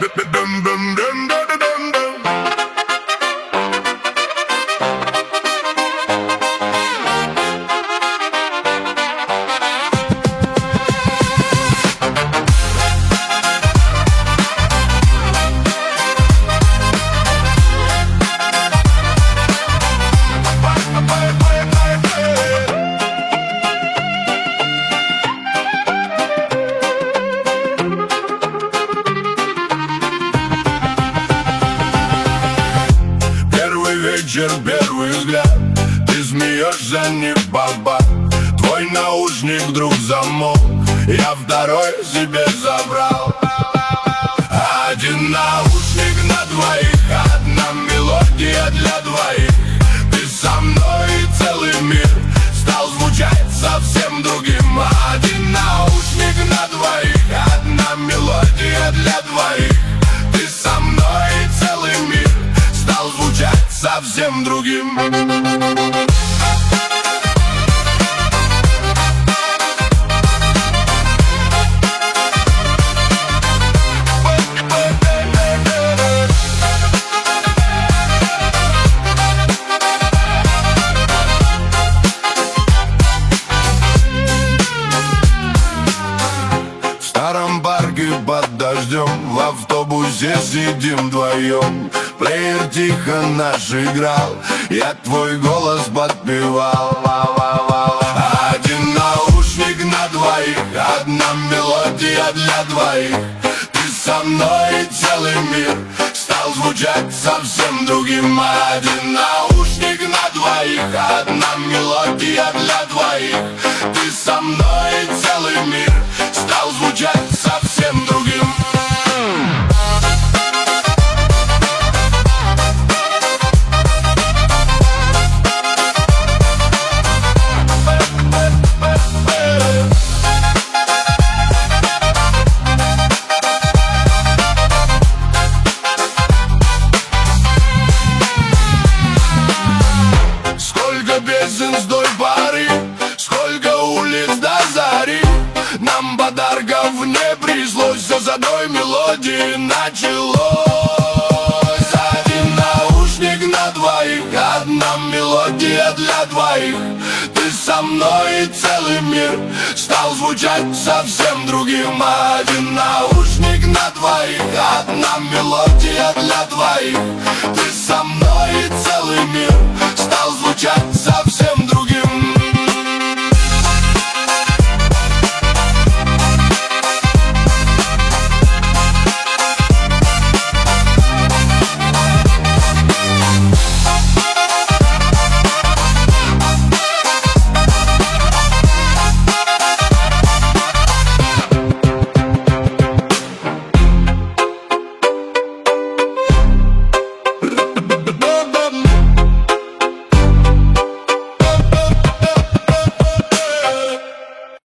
Вечер, первый взгляд, ты смеешься не в попад. Твой наушник вдруг замолк, я второй себе забрал. Один наушник на двоих, одна мелодия для двоих. Ты со мной и целый мир стал звучать совсем другим. Один наушник на двоих, одна мелодия для двоих. Ты со мной и целый мир стал звучать совсем другим. В старом парке под дождем, в автобусе сидим вдвоем. Плеер тихо наш играл, я твой голос подпевал. Один наушник на двоих, одна мелодия для двоих. Ты со мной и целый мир стал звучать совсем другим. Один наушник на двоих, одна мелодия для двоих. Ты со мной и целый мир стал звучать совсем другим. С той поры, сколько улиц до зари, нам подарков не пришлось, все с одной мелодии началось. Один наушник на двоих, одна мелодия для двоих. Ты со мной и целый мир стал звучать совсем другим. Один наушник на двоих, одна мелодия для двоих. Ты со мной и целый мир стал звучать совсем другим.